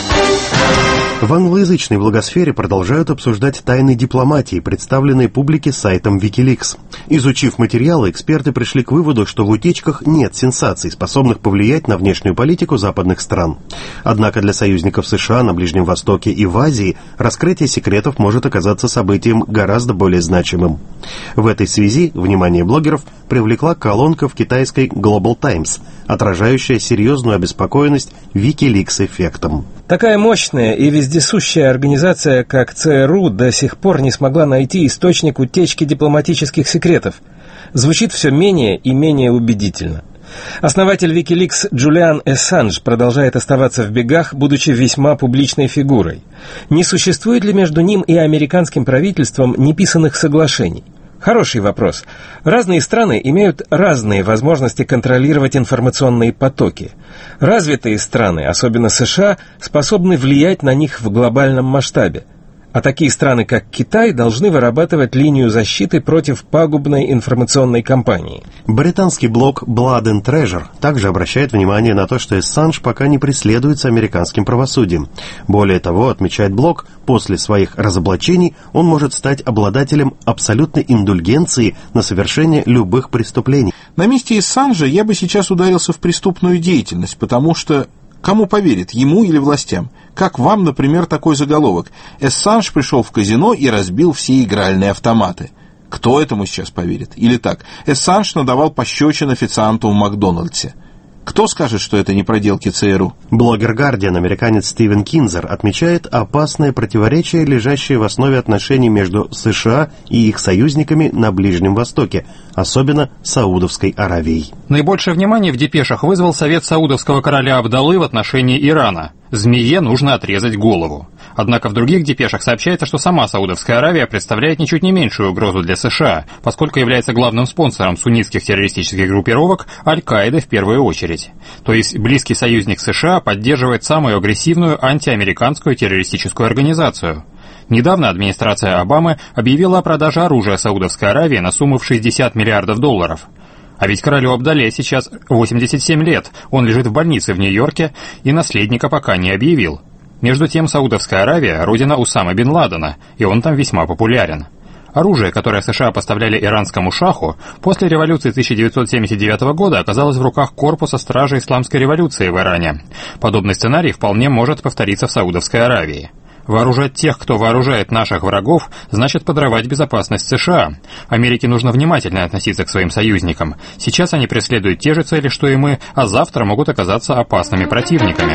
F: В англоязычной блогосфере продолжают обсуждать тайны дипломатии, представленные публике сайтом Wikileaks. Изучив материалы, эксперты пришли к выводу, что в утечках нет сенсаций, способных повлиять на внешнюю политику западных стран. Однако для союзников США на Ближнем Востоке и в Азии раскрытие секретов может оказаться событием гораздо более значимым. В этой связи внимание блогеров привлекла колонка в китайской Global Times, отражающая серьезную обеспокоенность Wikileaks-эффектом.
W: Такая мощная и вездесущая организация, как ЦРУ, до сих пор не смогла найти источник утечки дипломатических секретов. Звучит все менее и менее убедительно. Основатель Wikileaks Джулиан Ассанж продолжает оставаться в бегах, будучи весьма публичной фигурой. Не существует ли между ним и американским правительством неписанных соглашений? Хороший вопрос. Разные страны имеют разные возможности контролировать информационные потоки. Развитые страны, особенно США, способны влиять на них в глобальном масштабе. А такие страны, как Китай, должны вырабатывать линию защиты против пагубной информационной кампании.
F: Британский блог Blood and Treasure также обращает внимание на то, что Ассанж пока не преследуется американским правосудием. Более того, отмечает блог, после своих разоблачений он может стать обладателем абсолютной индульгенции на совершение любых преступлений.
X: На месте Ассанжа я бы сейчас ударился в преступную деятельность, потому что кому поверит, ему или властям? Как вам, например, такой заголовок: «Ассанж пришел в казино и разбил все игральные автоматы». Кто этому сейчас поверит? Или так: «Ассанж надавал пощечин официанту в Макдональдсе». Кто скажет, что это не проделки ЦРУ?
F: Блогер Guardian, американец Стивен Кинзер, отмечает опасное противоречие, лежащее в основе отношений между США и их союзниками на Ближнем Востоке, особенно Саудовской Аравией.
G: Наибольшее внимание в депешах вызвал совет саудовского короля Абдаллы в отношении Ирана. Змее нужно отрезать голову. Однако в других депешах сообщается, что сама Саудовская Аравия представляет ничуть не меньшую угрозу для США, поскольку является главным спонсором суннитских террористических группировок Аль-Каиды в первую очередь. То есть близкий союзник США поддерживает самую агрессивную антиамериканскую террористическую организацию. Недавно администрация Обамы объявила о продаже оружия Саудовской Аравии на сумму в шестьдесят миллиардов долларов. А ведь королю Абдалле сейчас восемьдесят семь лет, он лежит в больнице в Нью-Йорке и наследника пока не объявил. Между тем, Саудовская Аравия – родина Усамы бен Ладена, и он там весьма популярен. Оружие, которое США поставляли иранскому шаху, после революции тысяча девятьсот семьдесят девятого года оказалось в руках корпуса стражей исламской революции в Иране. Подобный сценарий вполне может повториться в Саудовской Аравии. Вооружать тех, кто вооружает наших врагов, значит подрывать безопасность США. Америке нужно внимательно относиться к своим союзникам. Сейчас они преследуют те же цели, что и мы, а завтра могут оказаться опасными противниками.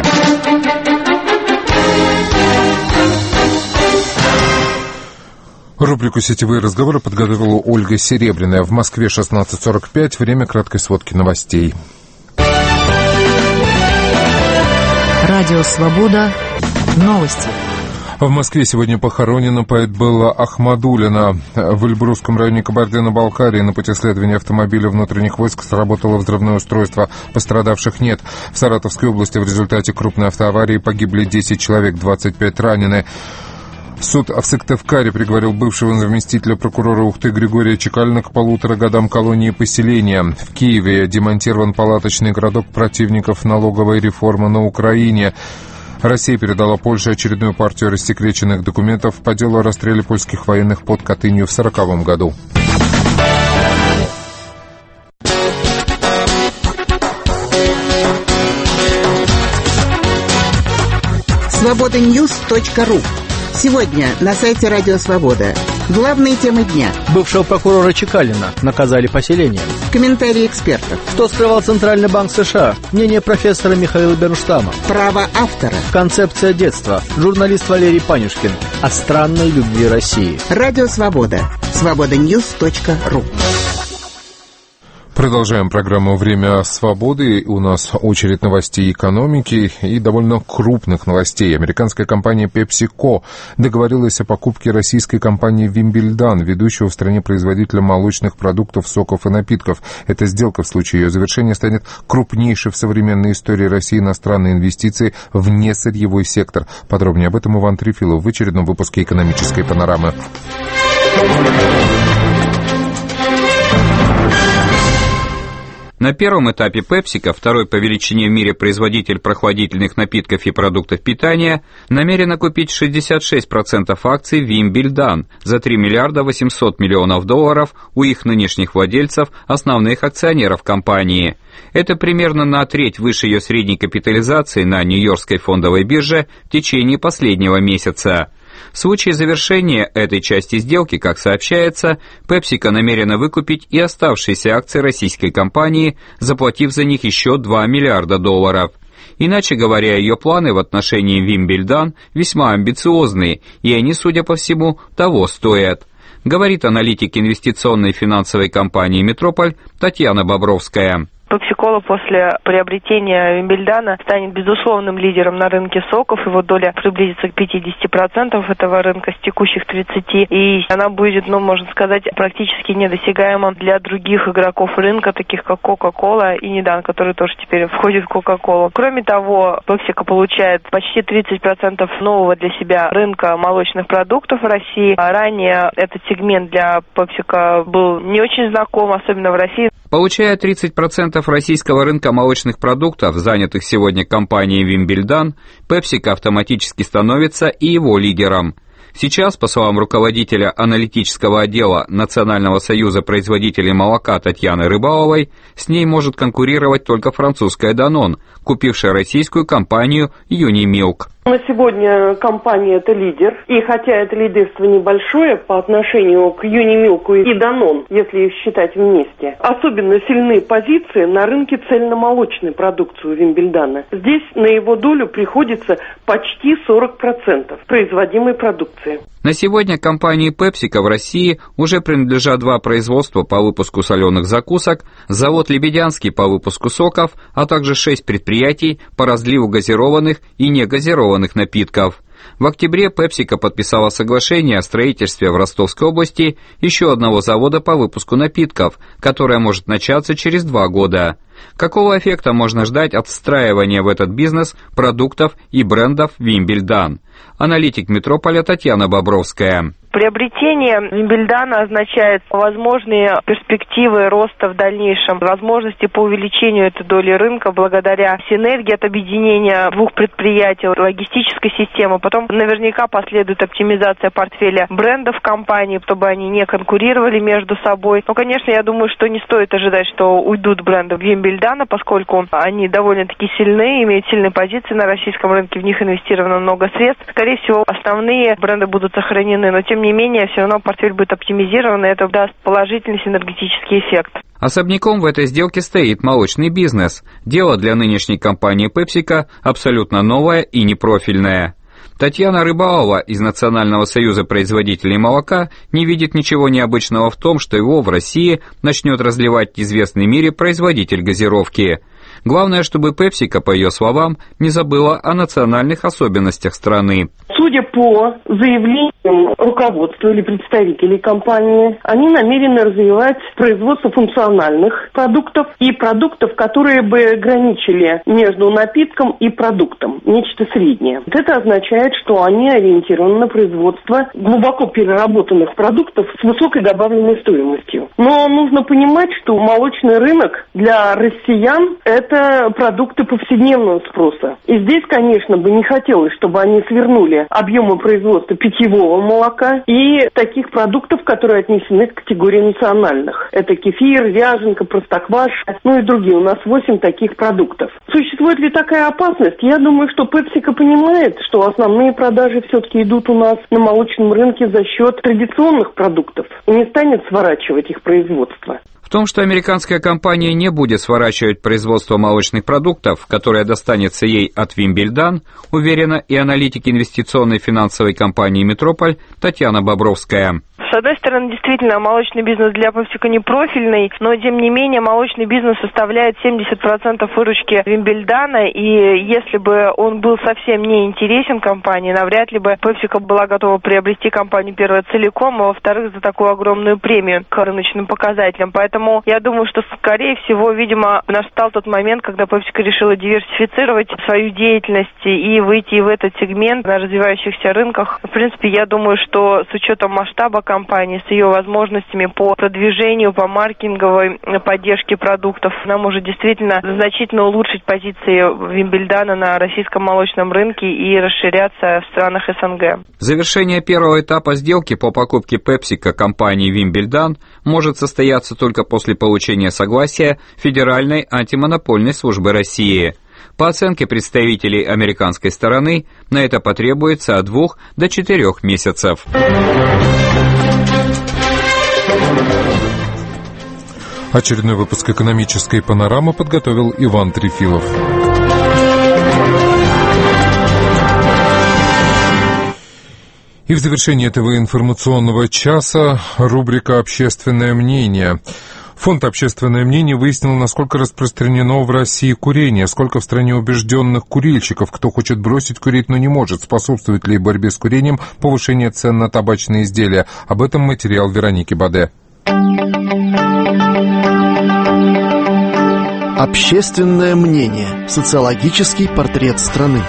A: Рубрику «Сетевые разговоры» подготовила Ольга Серебряная. В Москве шестнадцать сорок пять. Время краткой сводки новостей.
L: Радио «Свобода». Новости.
A: В Москве сегодня похоронена поэт Белла Ахмадуллина. В Эльбрусском районе Кабардино-Балкарии на пути следования автомобиля внутренних войск сработало взрывное устройство. Пострадавших нет. В Саратовской области в результате крупной автоаварии погибли десять человек, двадцать пять ранены. Суд в Сыктывкаре приговорил бывшего заместителя прокурора Ухты Григория Чекалина к полутора годам колонии поселения. В Киеве демонтирован палаточный городок противников налоговой реформы на Украине. Россия передала Польше очередную партию рассекреченных документов по делу о расстреле польских военных под Катынью в сороковом году.
H: свобода ньюс точка ру. Сегодня на сайте Радио Свобода. Главные темы дня.
I: Бывшего прокурора Чекалина наказали поселением.
H: Комментарии экспертов.
I: Что скрывал Центральный банк США? Мнение профессора Михаила Бернштама.
H: Право автора.
I: Концепция детства. Журналист Валерий Панюшкин. О странной любви России.
H: Радио Свобода. свобода ньюс точка ру.
A: Продолжаем программу «Время свободы». У нас очередь новостей экономики и довольно крупных новостей. Американская компания PepsiCo договорилась о покупке российской компании Wimbledon, ведущего в стране производителя молочных продуктов, соков и напитков. Эта сделка в случае ее завершения станет крупнейшей в современной истории России иностранной инвестиции в несырьевой сектор. Подробнее об этом Иван Трефилов в очередном выпуске «Экономической панорамы».
J: На первом этапе PepsiCo, второй по величине в мире производитель прохладительных напитков и продуктов питания, намерена купить шестьдесят шесть процентов акций Wimbledon за три миллиарда восемьсот миллионов долларов у их нынешних владельцев, основных акционеров компании. Это примерно на треть выше ее средней капитализации на Нью-Йоркской фондовой бирже в течение последнего месяца. В случае завершения этой части сделки, как сообщается, PepsiCo намерена выкупить и оставшиеся акции российской компании, заплатив за них еще два миллиарда долларов. Иначе говоря, ее планы в отношении Wimbledon весьма амбициозные, и они, судя по всему, того стоят, говорит аналитик инвестиционной финансовой компании «Метрополь» Татьяна Бобровская.
K: PepsiCo после приобретения Wimbledon станет безусловным лидером на рынке соков. Его доля приблизится к пятидесяти процентам этого рынка с текущих тридцати процентов. И она будет, ну, можно сказать, практически недосягаема для других игроков рынка, таких как Coca-Cola и Nidan, который тоже теперь входит в Coca-Cola. Кроме того, PepsiCo получает почти тридцать процентов нового для себя рынка молочных продуктов в России. А ранее этот сегмент для PepsiCo был не очень знаком, особенно в России.
J: Получая тридцать процентов российского рынка молочных продуктов, занятых сегодня компанией Wimbledon, PepsiCo автоматически становится и его лидером. Сейчас, по словам руководителя аналитического отдела Национального союза производителей молока Татьяны Рыбаловой, с ней может конкурировать только французская Danone, купившая российскую компанию Unimilk.
Y: На сегодня компания это лидер, и хотя это лидерство небольшое по отношению к Unimilk и Danone, если их считать вместе, особенно сильны позиции на рынке цельномолочной продукции Wimbledon. Здесь на его долю приходится почти сорок процентов производимой продукции.
J: На сегодня компании PepsiCo в России уже принадлежат два производства по выпуску соленых закусок, завод Лебедянский по выпуску соков, а также шесть предприятий по разливу газированных и негазированных напитков. В октябре PepsiCo подписала соглашение о строительстве в Ростовской области еще одного завода по выпуску напитков, которое может начаться через два года. Какого эффекта можно ждать от встраивания в этот бизнес продуктов и брендов Wimbledon? Аналитик Метрополя Татьяна Бобровская.
K: Приобретение Wimbledon означает возможные перспективы роста в дальнейшем, возможности по увеличению этой доли рынка благодаря синергии от объединения двух предприятий, логистической системы. Потом наверняка последует оптимизация портфеля брендов компании, чтобы они не конкурировали между собой. Но, конечно, я думаю, что не стоит ожидать, что уйдут бренды Wimbledon, поскольку они довольно-таки сильны, имеют сильные позиции на российском рынке, в них инвестировано много средств. Скорее всего, основные бренды будут сохранены, но тем не менее, все равно портфель будет оптимизирован, и это даст положительный синергетический эффект.
J: Особняком в этой сделке стоит молочный бизнес. Дело для нынешней компании PepsiCo абсолютно новое и непрофильное. Татьяна Рыбалова из Национального союза производителей молока не видит ничего необычного в том, что его в России начнет разливать известный в мире производитель газировки. Главное, чтобы PepsiCo, по ее словам, не забыла о национальных особенностях страны.
Y: Судя по заявлениям руководства или представителей компании, они намерены развивать производство функциональных продуктов и продуктов, которые бы граничили между напитком и продуктом, нечто среднее. Это означает, что они ориентированы на производство глубоко переработанных продуктов с высокой добавленной стоимостью. Но нужно понимать, что молочный рынок для россиян – это продукты повседневного спроса. И здесь, конечно, бы не хотелось, чтобы они свернули объемы производства питьевого молока и таких продуктов, которые отнесены к категории национальных. Это кефир, ряженка, простокваша, ну и другие. У нас восемь таких продуктов. Существует ли такая опасность? Я думаю, что PepsiCo понимает, что основные продажи все-таки идут у нас на молочном рынке за счет традиционных продуктов и не станет сворачивать их производство.
J: В том, что американская компания не будет сворачивать производство молочных продуктов, которое достанется ей от Вимбельдан, уверена и аналитик инвестиционной финансовой компании «Метрополь» Татьяна Бобровская.
K: С одной стороны, действительно, молочный бизнес для PepsiCo не профильный, но, тем не менее, молочный бизнес составляет семьдесят процентов выручки Вимбельдана, и если бы он был совсем не интересен компании, навряд ли бы PepsiCo была готова приобрести компанию, первое, целиком, а во-вторых, за такую огромную премию к рыночным показателям. Поэтому я думаю, что, скорее всего, видимо, настал тот момент, когда PepsiCo решила диверсифицировать свою деятельность и выйти в этот сегмент на развивающихся рынках. В принципе, я думаю, что с учетом масштаба компании, с ее возможностями по продвижению, по маркетинговой поддержке продуктов, она может действительно значительно улучшить позиции Вимбельдана на российском молочном рынке и расширяться в странах СНГ.
J: Завершение первого этапа сделки по покупке PepsiCo компании Вимбельдан может состояться только после получения согласия Федеральной антимонопольной службы России. По оценке представителей американской стороны, на это потребуется от двух до четырех месяцев.
A: Очередной выпуск «Экономической панорамы» подготовил Иван Трефилов. И в завершении этого информационного часа рубрика «Общественное мнение». Фонд «Общественное мнение» выяснил, насколько распространено в России курение, сколько в стране убежденных курильщиков, кто хочет бросить курить, но не может, способствует ли борьбе с курением повышение цен на табачные изделия. Об этом материал Вероники Баде.
M: Общественное мнение. Социологический портрет страны.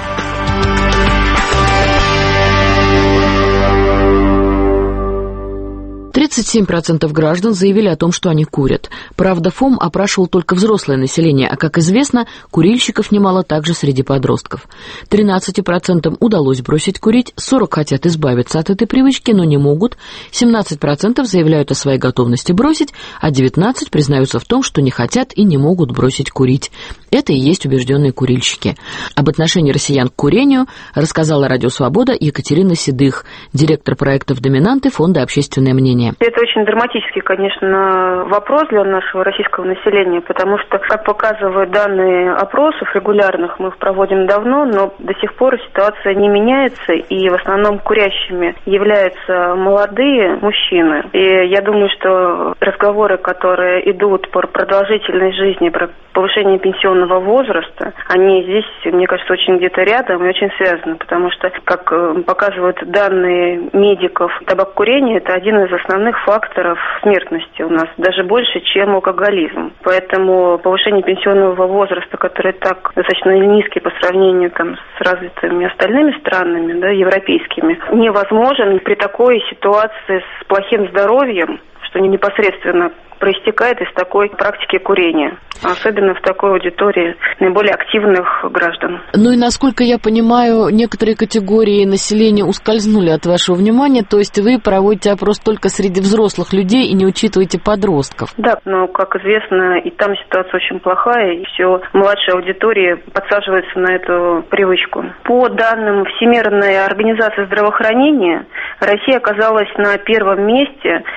L: тридцать семь процентов граждан заявили о том, что они курят. Правда, ФОМ опрашивал только взрослое население, а, как известно, курильщиков немало также среди подростков. тринадцати процентам удалось бросить курить, сорок процентов хотят избавиться от этой привычки, но не могут, семнадцать процентов заявляют о своей готовности бросить, а девятнадцать процентов признаются в том, что не хотят и не могут бросить курить. Это и есть убежденные курильщики. Об отношении россиян к курению рассказала «Радио Свобода» Екатерина Седых, директор проектов «Доминанты» Фонда «Общественное мнение».
N: Это очень драматический, конечно, вопрос для нашего российского населения, потому что, как показывают данные опросов регулярных, мы их проводим давно, но до сих пор ситуация не меняется, и в основном курящими являются молодые мужчины. И я думаю, что разговоры, которые идут про продолжительность жизни, про повышение пенсионного возраста, они здесь, мне кажется, очень где-то рядом и очень связаны, потому что, как показывают данные медиков, табакокурение – это один из основных факторов смертности у нас, даже больше, чем алкоголизм. Поэтому повышение пенсионного возраста, который так достаточно низкий по сравнению там, с развитыми остальными странами, да, европейскими, невозможен при такой ситуации с плохим здоровьем, что непосредственно проистекает из такой практики курения, особенно в такой аудитории наиболее активных граждан.
L: Ну и, насколько я понимаю, некоторые категории населения ускользнули от вашего внимания, то есть вы проводите опрос только среди взрослых людей и не учитываете подростков.
N: Да, но, как известно, и там ситуация очень плохая, и все младшая аудитория подсаживается на эту привычку. По данным Всемирной организации здравоохранения, Россия оказалась на первом месте по количеству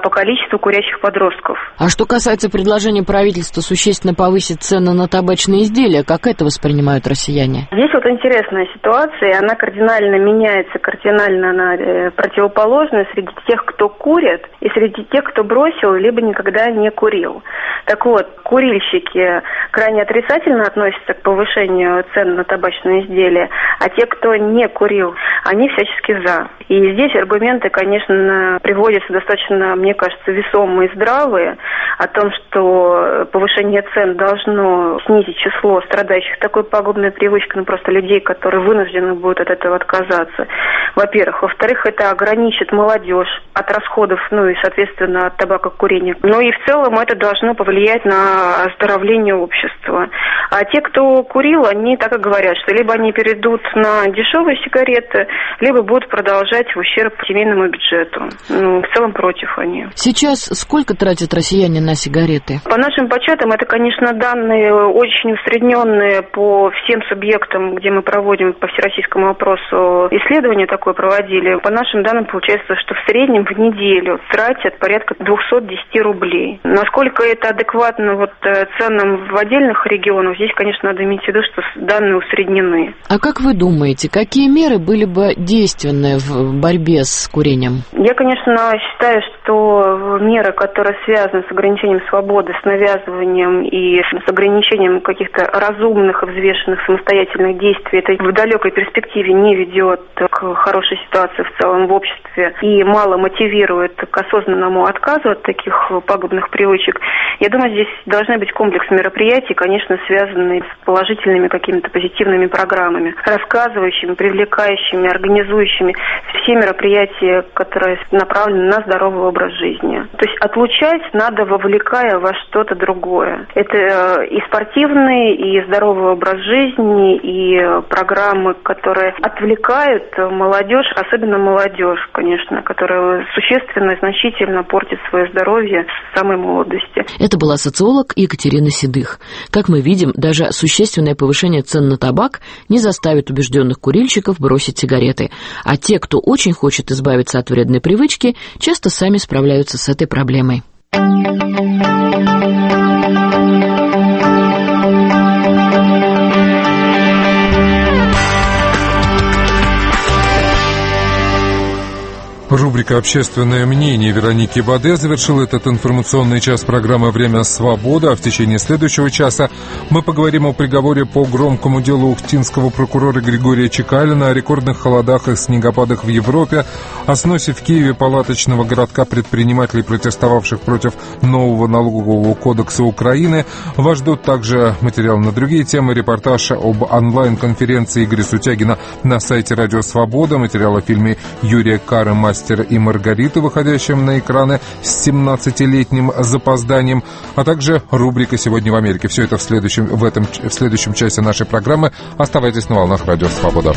N: количество курящих подростков.
L: А что касается предложения правительства существенно повысить цены на табачные изделия, как это воспринимают россияне?
N: Здесь вот интересная ситуация, она кардинально меняется, кардинально она э, противоположная среди тех, кто курит, и среди тех, кто бросил, либо никогда не курил. Так вот, курильщики крайне отрицательно относятся к повышению цен на табачные изделия, а те, кто не курил, они всячески за. И здесь аргументы, конечно, приводятся достаточно, мне кажется, весомые и здравые, о том, что повышение цен должно снизить число страдающих такой пагубной привычкой, ну просто людей, которые вынуждены будут от этого отказаться. Во-первых. Во-вторых, это ограничит молодежь от расходов, ну и, соответственно, от табакокурения. Ну и в целом это должно повлиять на оздоровление общества. А те, кто курил, они так и говорят, что либо они перейдут на дешевые сигареты, либо будут продолжать в ущерб семейному бюджету. Ну, в целом против они.
L: Сейчас сколько тратят россияне на сигареты?
N: По нашим подсчетам, это, конечно, данные очень усредненные по всем субъектам, где мы проводим по всероссийскому опросу исследование такое проводили. По нашим данным, получается, что в среднем в неделю тратят порядка двести десять рублей. Насколько это адекватно вот ценам в отдельных регионах, здесь, конечно, надо иметь в виду, что данные усреднены.
L: А как вы думаете, какие меры были бы действенны в борьбе с курением?
N: Я, конечно, считаю, что меры, которые связаны с ограничением свободы, с навязыванием и с ограничением каких-то разумных и взвешенных самостоятельных действий, это в далекой перспективе не ведет к хорошей ситуации в целом в обществе и мало мотивирует к осознанному отказу от таких пагубных привычек. Я думаю, здесь должны быть комплекс мероприятий, конечно, связанные с положительными какими-то позитивными программами, рассказывающими, привлекающими, организующими все мероприятия, которые направлены на здоровый образ жизни. То есть отлучать надо, вовлекая во что-то другое. Это и спортивный, и здоровый образ жизни, и программы, которые отвлекают молодежь, особенно молодежь, конечно, которая существенно, значительно портит свое здоровье с самой молодости.
L: Это была социолог Екатерина Седых. Как мы видим, даже существенное повышение цен на табак не заставит убежденных курильщиков бросить сигареты. А те, кто очень хочет избавиться от вредной привычки, часто сами справляются с этой проблемой.
A: Рубрика «Общественное мнение» Вероники Баде завершила этот информационный час программы «Время свободы». А в течение следующего часа мы поговорим о приговоре по громкому делу ухтинского прокурора Григория Чекалина, о рекордных холодах и снегопадах в Европе, о сносе в Киеве палаточного городка предпринимателей, протестовавших против нового налогового кодекса Украины. Вас ждут также материал на другие темы, репортаж об онлайн-конференции Игоря Сутягина на сайте «Радио Свобода», материал о фильме Юрия Кары «Мастер и Маргарита», выходящим на экраны с семнадцатилетним запозданием, а также рубрика «Сегодня в Америке». Все это в следующем, в этом, в следующем часе нашей программы. Оставайтесь на волнах «Радио Свобода».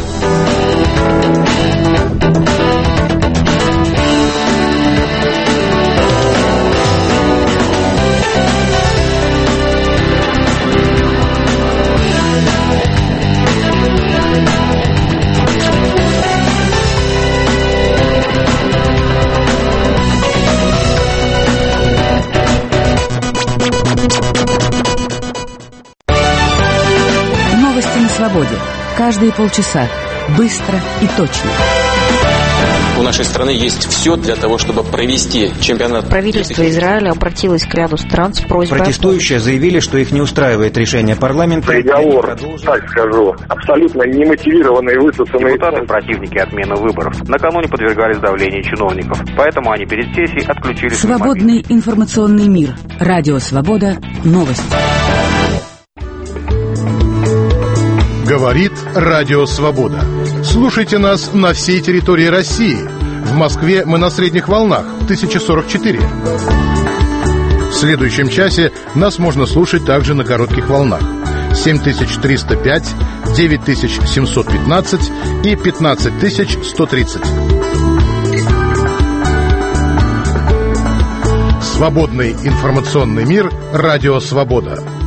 B: Каждые полчаса. Быстро и точно.
O: У нашей страны есть все для того, чтобы провести чемпионат.
V: Правительство Израиля обратилось к ряду стран с просьбой...
P: Протестующие заявили, что их не устраивает решение парламента.
E: Приговор, так скажу, абсолютно немотивированные, высосанные...
Q: Депутаты противники отмены выборов накануне подвергались давлению чиновников. Поэтому они перед сессией отключились...
B: Свободный информационный мир. Радио Свобода. Новости.
S: Говорит Радио Свобода. Слушайте нас на всей территории России. В Москве мы на средних волнах тысяча сорок четыре. В следующем часе нас можно слушать также на коротких волнах семь тысяч триста пять, девять тысяч семьсот пятнадцать и пятнадцать тысяч сто тридцать. Свободный информационный мир. Радио Свобода.